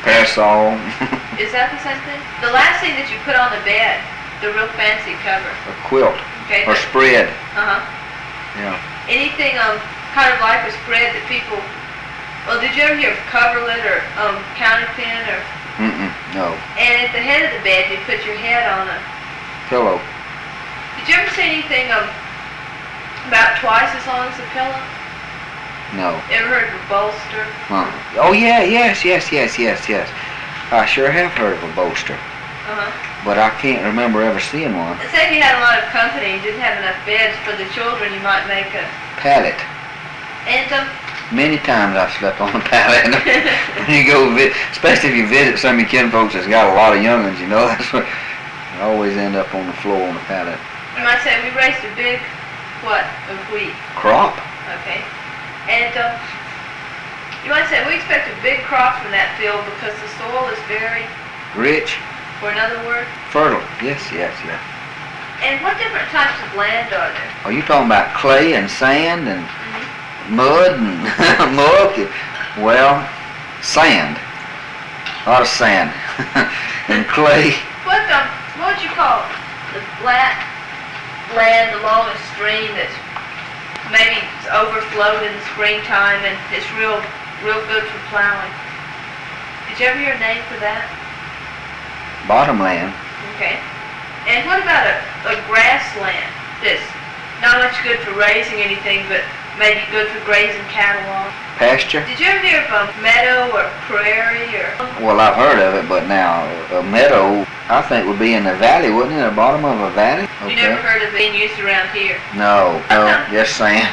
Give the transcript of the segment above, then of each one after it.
Parasol. Is that the same thing? The last thing that you put on the bed, the real fancy cover. A quilt. Okay. Or spread. Uh-huh. Yeah. Anything kind of like a spread that people... Well, did you ever hear of coverlet or counterpin or... No. And at the head of the bed, you put your head on a... Pillow. Did you ever see anything about twice as long as a pillow? No. Ever heard of a bolster? Oh, yeah, yes. I sure have heard of a bolster. Uh-huh. But I can't remember ever seeing one. Say if you had a lot of company and didn't have enough beds for the children, you might make a... Pallet. And Many times I've slept on a pallet. When you go especially if you visit some of your kinfolks that's got a lot of young'uns, you know, that's what you always end up on the floor on a pallet. You might say we raised a big, what, of wheat? Crop? Okay. And you might say we expect a big crop from that field because the soil is very... Rich? For another word? Fertile. Yes. And what different types of land are there? Are you talking about clay and sand and mud and muck? Well, sand. A lot of sand. And clay. What would you call it? The flat land along a stream that's maybe overflowed in the springtime and it's real good for plowing. Did you ever hear a name for that? Bottomland. Okay. And what about a grassland that's not much good for raising anything, but maybe good for grazing cattle on? Pasture? Did you ever hear of a meadow or prairie or... Well, I've heard of it, but now a meadow, I think, would be in the valley, wouldn't it? At the bottom of a valley? Okay. You never heard of it being used around here? No, just sand.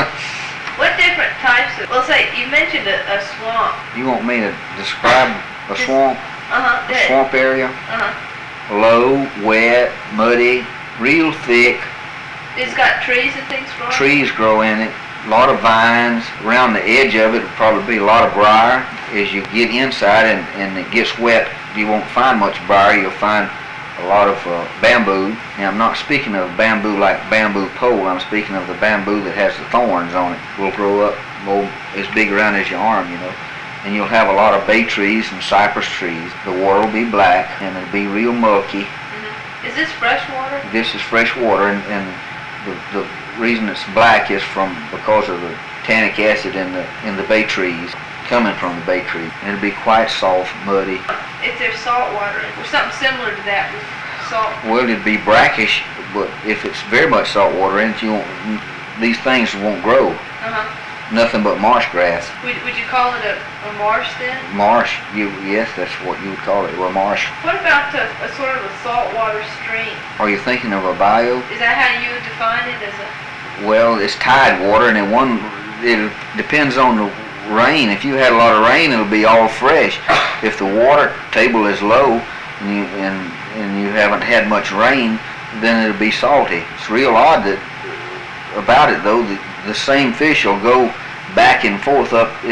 What different types of... Well, say, you mentioned a swamp. You want me to describe a swamp? Uh-huh. A swamp area? Uh-huh. Low, wet, muddy, real thick. It's got trees and things growing? Trees grow in it. A lot of vines. Around the edge of it would probably be a lot of briar. As you get inside and it gets wet, you won't find much briar. You'll find a lot of bamboo. Now, I'm not speaking of bamboo like bamboo pole. I'm speaking of the bamboo that has the thorns on it. It will grow up as big around as your arm, you know. And you'll have a lot of bay trees and cypress trees. The water will be black and it'll be real mucky. Is this fresh water? This is fresh water, and the reason it's black is because of the tannic acid in the bay trees, coming from the bay tree. And it'll be quite soft, muddy. If there's salt water, or something similar to that with salt? Well, it'd be brackish, but if it's very much salt water in it, these things won't grow. Uh-huh. Nothing but marsh grass. Would you call it a marsh then? Marsh, yes, that's what you would call it, a marsh. What about a sort of a saltwater stream? Are you thinking of a bayou? Is that how you would define it as a... Well, it's tide water, and it depends on the rain. If you had a lot of rain, it'll be all fresh. If the water table is low and you haven't had much rain, then it'll be salty. It's real odd about it though. The same fish will go back and forth up to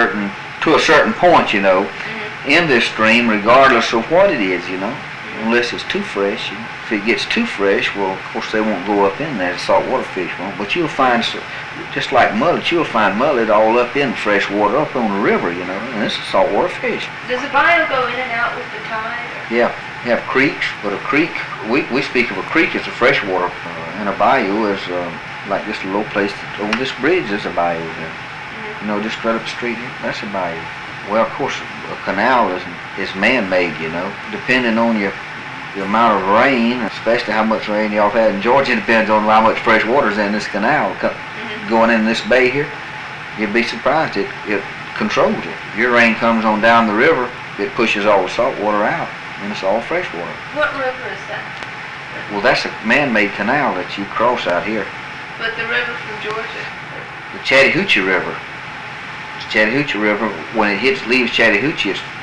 a certain point, you know, in this stream, regardless of what it is, you know, unless it's too fresh. If it gets too fresh, well, of course they won't go up in there. The saltwater fish won't. But you'll find, just like mullet, you'll find mullet all up in fresh water, up on the river, you know, and it's a saltwater fish. Does the bayou go in and out with the tide? Yeah, you have creeks, but a creek, we speak of a creek as a freshwater, and a bayou is like just a little place. On this bridge is a bayou here. You know, just right up the street here. That's a bayou. Well, of course, a canal is man-made, you know. Depending on your amount of rain, especially how much rain y'all have had in Georgia, depends on how much fresh water's in this canal going in this bay here. You'd be surprised. It controls it. If your rain comes on down the river, it pushes all the salt water out, and it's all fresh water. What river is that? Well, that's a man-made canal that you cross out here. But the river from Georgia? The Chattahoochee River. The Chattahoochee River, when it leaves Chattahoochee, it's